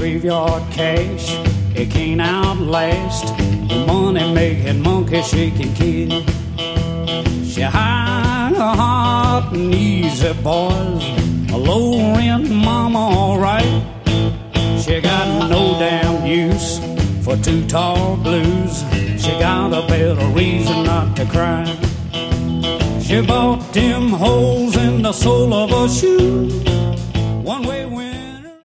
graveyard cash. It can't outlast the money-making monkey shaking kid. She high, hot and easy, boys. A low-rent mama, all right. She got no damn use for two tall blues. She got a better reason not to cry. She bought them holes in the sole of her shoe. One way